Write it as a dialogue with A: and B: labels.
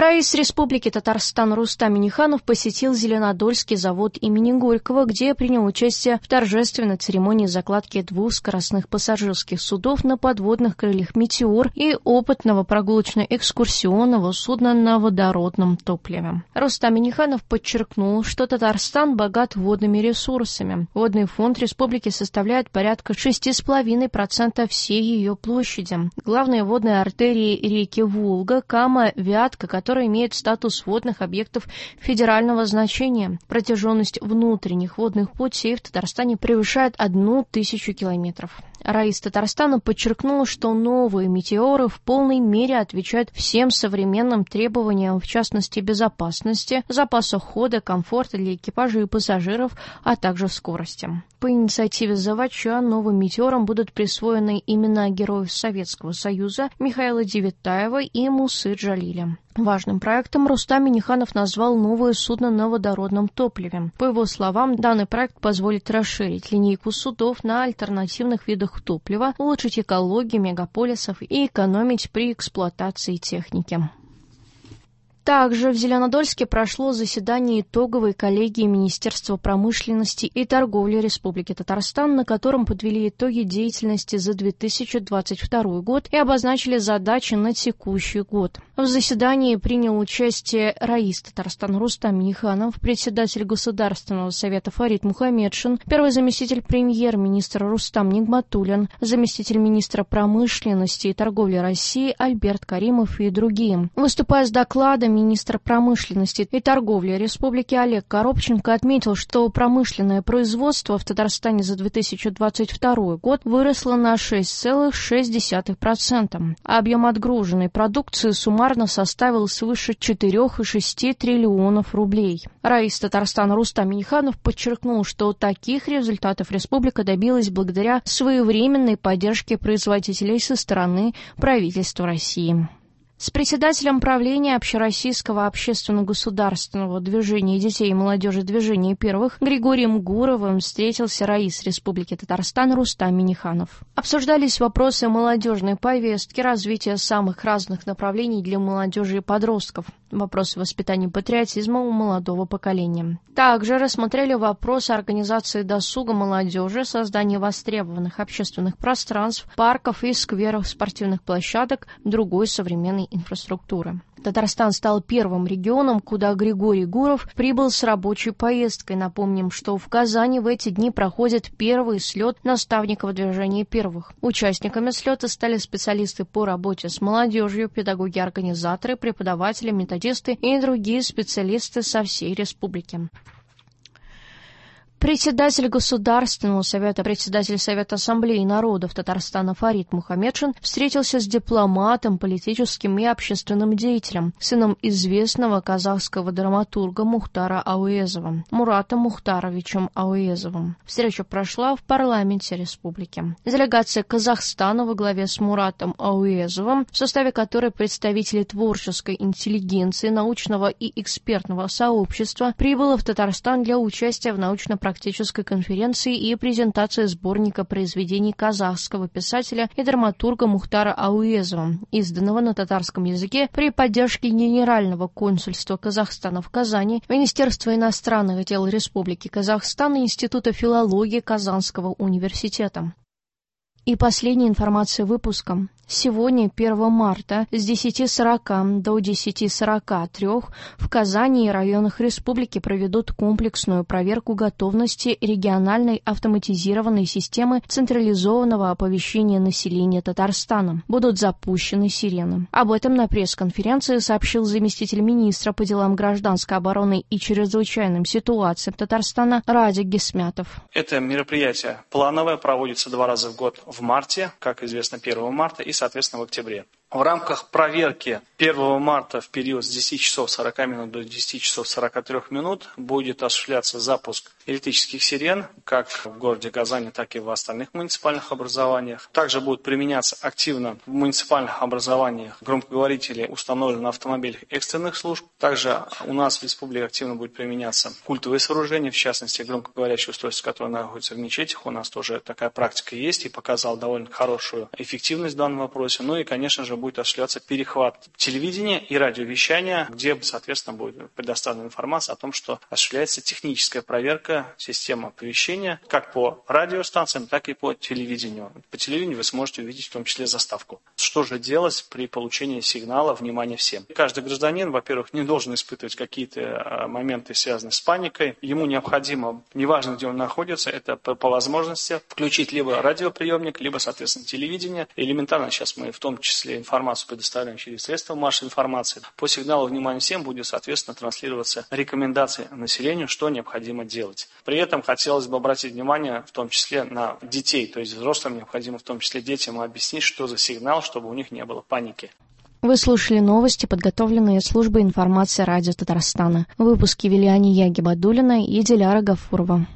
A: Раис Республики Татарстан Рустам Минниханов посетил Зеленодольский завод имени Горького, где принял участие в торжественной церемонии закладки 2 скоростных пассажирских судов на подводных крыльях «Метеор» и опытного прогулочно-экскурсионного судна на водородном топливе. Рустам Минниханов подчеркнул, что Татарстан богат водными ресурсами. Водный фонд республики составляет порядка 6,5% всей ее площади. Главные водные артерии реки Волга, Кама, Вятка, которые имеют статус водных объектов федерального значения. Протяженность внутренних водных путей в Татарстане превышает 1000 километров. Раис Татарстана подчеркнул, что новые метеоры в полной мере отвечают всем современным требованиям, в частности безопасности, запаса хода, комфорта для экипажа и пассажиров, а также скорости. По инициативе заводча новым метеорам будут присвоены имена героев Советского Союза Михаила Девятаева и Мусы Джалиля. Важным проектом Рустам Минниханов назвал новое судно на водородном топливе. По его словам, данный проект позволит расширить линейку судов на альтернативных видах топлива, улучшить экологию мегаполисов и экономить при эксплуатации техники. Также в Зеленодольске прошло заседание итоговой коллегии Министерства промышленности и торговли Республики Татарстан, на котором подвели итоги деятельности за 2022 год и обозначили задачи на текущий год. В заседании принял участие Раис Татарстан Рустам Минниханов, председатель Государственного совета Фарид Мухамедшин, первый заместитель премьер-министра Рустам Нигматуллин, заместитель министра промышленности и торговли России Альберт Каримов и другие. Выступая с докладом, министр промышленности и торговли Республики Олег Коробченко отметил, что промышленное производство в Татарстане за 2022 год выросло на 6,6%, а объем отгруженной продукции суммарно составил свыше 4,6 триллионов рублей. Раис Татарстана Рустам Минниханов подчеркнул, что таких результатов республика добилась благодаря своевременной поддержке производителей со стороны правительства России. С председателем правления Общероссийского общественно-государственного движения детей и молодежи «Движение первых» Григорием Гуровым встретился Раис Республики Татарстан Рустам Минниханов. Обсуждались вопросы молодежной повестки, развития самых разных направлений для молодежи и подростков, вопросы воспитания патриотизма у молодого поколения. Также рассмотрели вопросы организации досуга молодежи, создания востребованных общественных пространств, парков и скверов, спортивных площадок, другой современной инфраструктуры. Татарстан стал первым регионом, куда Григорий Гуров прибыл с рабочей поездкой. Напомним, что в Казани в эти дни проходит первый слет наставников движения первых. Участниками слета стали специалисты по работе с молодежью, педагоги-организаторы, преподаватели, методисты и другие специалисты со всей республики. Председатель Государственного совета, председатель Совета Ассамблеи народов Татарстана Фарид Мухамедшин встретился с дипломатом, политическим и общественным деятелем, сыном известного казахского драматурга Мухтара Ауезова, Муратом Мухтаровичем Ауезовым. Встреча прошла в парламенте республики. Делегация Казахстана во главе с Муратом Ауезовым, в составе которой представители творческой интеллигенции, научного и экспертного сообщества, прибыла в Татарстан для участия в научно-практической конференции и презентации сборника произведений казахского писателя и драматурга Мухтара Ауезова, изданного на татарском языке при поддержке Генерального консульства Казахстана в Казани, Министерства иностранных дел Республики Казахстан и Института филологии Казанского университета. И последняя информация выпуска. Сегодня, 1 марта, с 10:40 до 10:43 в Казани и районах республики проведут комплексную проверку готовности региональной автоматизированной системы централизованного оповещения населения Татарстана. Будут запущены сирены. Об этом на пресс-конференции сообщил заместитель министра по делам гражданской обороны и чрезвычайным ситуациям Татарстана Радик Гесмятов.
B: Это мероприятие плановое, проводится 2 раза в год в марте, как известно, 1 марта и, соответственно, в октябре. В рамках проверки 1 марта в период с 10 часов 40 минут до 10 часов 43 минут будет осуществляться запуск электрических сирен, как в городе Казани, так и в остальных муниципальных образованиях. Также будут применяться активно в муниципальных образованиях громкоговорители, установленные на автомобилях экстренных служб. Также у нас в республике активно будет применяться культовые сооружения, в частности громкоговорящее устройство, которое находится в мечетях. У нас тоже такая практика есть и показала довольно хорошую эффективность в данном вопросе. Ну и, конечно же, уже будет осуществляться перехват телевидения и радиовещания, где, соответственно, будет предоставлена информация о том, что осуществляется техническая проверка системы оповещения как по радиостанциям, так и по телевидению. По телевидению вы сможете увидеть в том числе заставку. Что же делать при получении сигнала «Внимание всем»? Каждый гражданин, во-первых, не должен испытывать какие-то моменты, связанные с паникой. Ему необходимо, неважно, где он находится, это по возможности включить либо радиоприемник, либо, соответственно, телевидение. Элементарно сейчас мы в том числе информацию предоставляем через средства массовой информации. По сигналу «Внимание всем» будет, соответственно, транслироваться рекомендации населению, что необходимо делать. При этом хотелось бы обратить внимание в том числе на детей, то есть взрослым необходимо в том числе детям объяснить, что за сигнал, чтобы у них не было паники.
A: Вы слушали новости, подготовленные службой информации радио Татарстана. В выпуске вели Ания Гибадуллина и Диляра Гафурова.